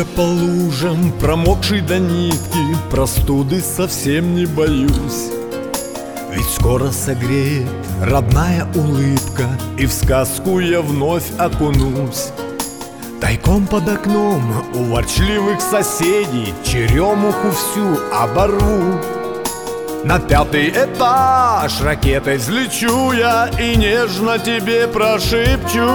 я по лужам, промокший до нитки, простуды совсем не боюсь. Ведь скоро согреет родная улыбка, и в сказку я вновь окунусь. Тайком под окном у ворчливых соседей черемуху всю оборву. На 5-й этаж ракетой взлечу я и нежно тебе прошепчу: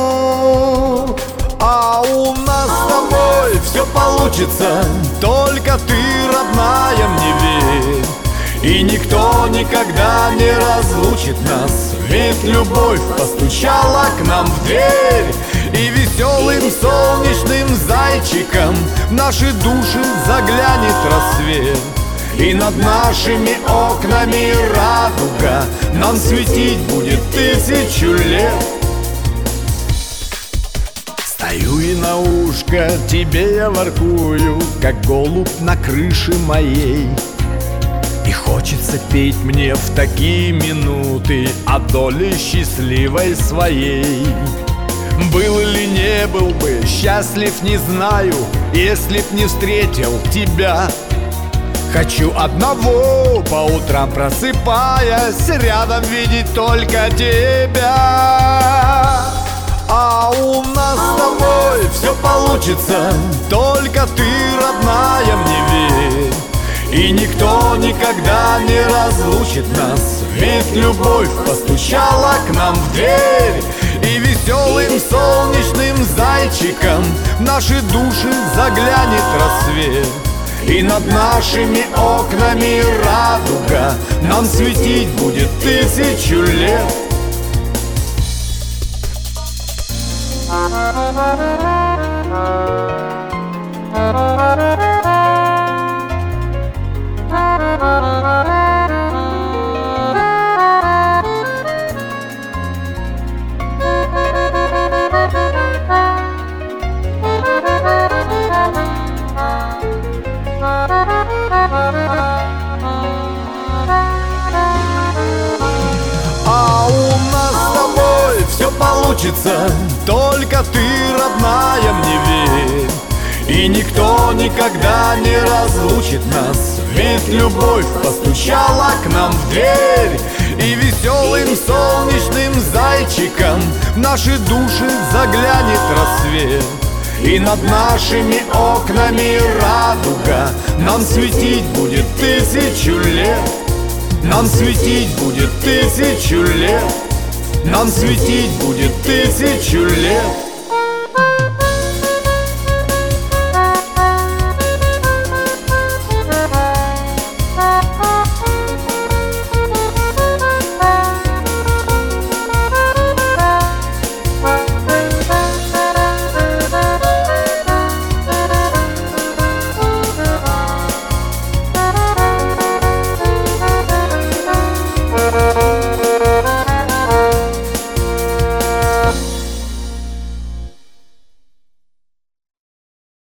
а у нас с тобой все получится, только ты, родная, мне верь. И никто никогда не разлучит нас, ведь любовь постучала к нам в дверь. И веселым солнечным зайчиком в наши души заглянет рассвет. И над нашими окнами радуга нам светить будет 1000 лет. Стою и на ушко тебе я воркую, как голубь на крыше моей. И хочется петь мне в такие минуты о доле счастливой своей. Был или не был бы счастлив, не знаю, если б не встретил тебя. Хочу одного, по утрам просыпаясь, рядом видеть только тебя. А у нас с тобой все получится, только ты, родная, мне верь. И никто никогда не разлучит нас, ведь любовь постучала к нам в дверь. И веселым солнечным зайчиком в наши души заглянет рассвет. И над нашими окнами радуга нам светить будет 1000 лет. А у нас с тобой все получится, только ты, родная, мне верь. И никто никогда не разлучит нас, ведь любовь постучала к нам в дверь. И веселым солнечным зайчиком в наши души заглянет рассвет. И над нашими окнами радуга нам светить будет 1000 лет. Нам светить будет 1000 лет. Нам светить будет 1000 лет.